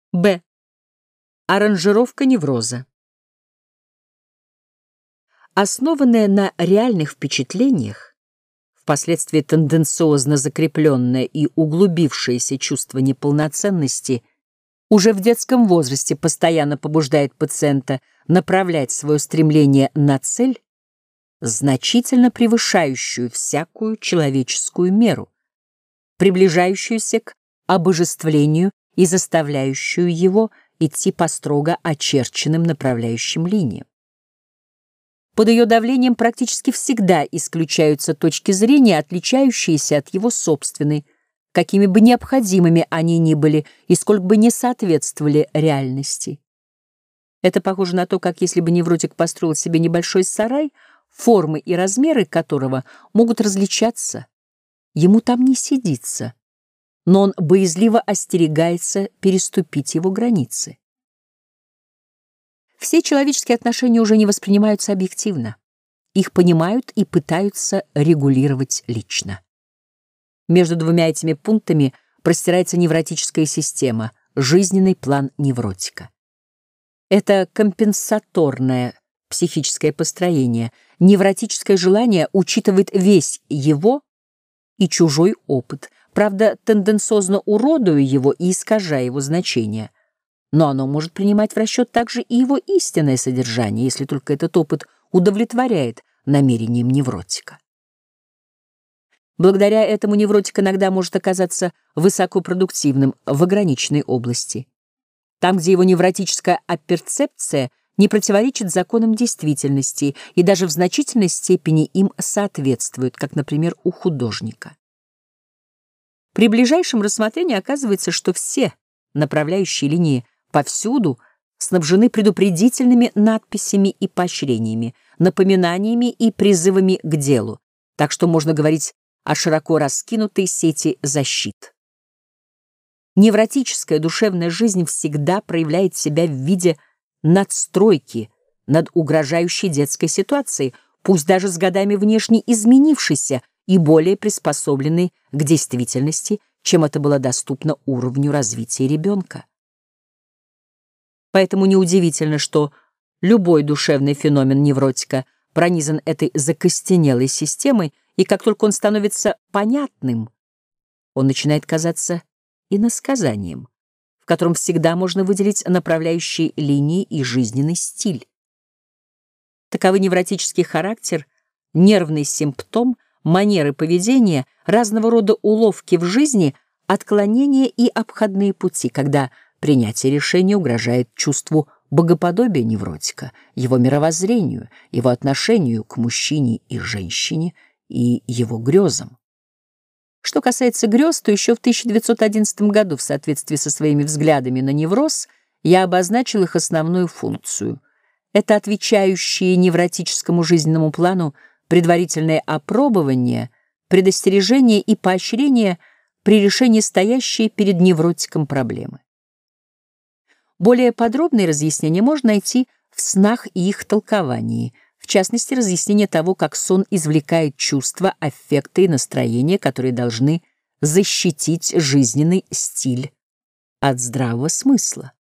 Б. Аранжировка невроза. Основанное на реальных впечатлениях, впоследствии тенденциозно закрепленное и углубившееся чувство неполноценности уже в детском возрасте постоянно побуждает пациента направлять свое стремление на цель, значительно превышающую всякую человеческую меру, приближающуюся к обожествлению и заставляющую его идти по строго очерченным направляющим линиям. Под ее давлением практически всегда исключаются точки зрения, отличающиеся от его собственной, какими бы необходимыми они ни были и сколько бы не соответствовали реальности. Это похоже на то, как если бы невротик построил себе небольшой сарай, формы и размеры которого могут различаться. Ему там не сидится, но он боязливо остерегается переступить его границы. Все человеческие отношения уже не воспринимаются объективно. Их понимают и пытаются регулировать лично. Между двумя этими пунктами простирается невротическая система, жизненный план невротика. Это компенсаторное психическое построение, невротическое желание учитывает весь его и чужой опыт, правда, тенденциозно уродуя его и искажая его значение. Но оно может принимать в расчет также и его истинное содержание, если только этот опыт удовлетворяет намерениям невротика. Благодаря этому невротик иногда может оказаться высокопродуктивным в ограниченной области. Там, где его невротическая апперцепция не противоречит законам действительности и даже в значительной степени им соответствует, как, например, у художника. При ближайшем рассмотрении оказывается, что все направляющие линии повсюду снабжены предупредительными надписями и поощрениями, напоминаниями и призывами к делу, так что можно говорить о широко раскинутой сети защит. Невротическая душевная жизнь всегда проявляет себя в виде надстройки над угрожающей детской ситуацией, пусть даже с годами внешне изменившейся и более приспособленной к действительности, чем это было доступно уровню развития ребенка. Поэтому неудивительно, что любой душевный феномен невротика пронизан этой закостенелой системой, и как только он становится понятным, он начинает казаться иносказанием, в котором всегда можно выделить направляющие линии и жизненный стиль. Таковы невротический характер, нервный симптом, манеры поведения, разного рода уловки в жизни, отклонения и обходные пути, когда принятие решения угрожает чувству богоподобия невротика, его мировоззрению, его отношению к мужчине и женщине и его грезам. Что касается грез, то еще в 1911 году в соответствии со своими взглядами на невроз я обозначил их основную функцию. Это отвечающие невротическому жизненному плану предварительное опробование, предостережение и поощрение при решении стоящей перед невротиком проблемы. Более подробные разъяснения можно найти в снах и их толковании, в частности, разъяснение того, как сон извлекает чувства, аффекты и настроения, которые должны защитить жизненный стиль от здравого смысла.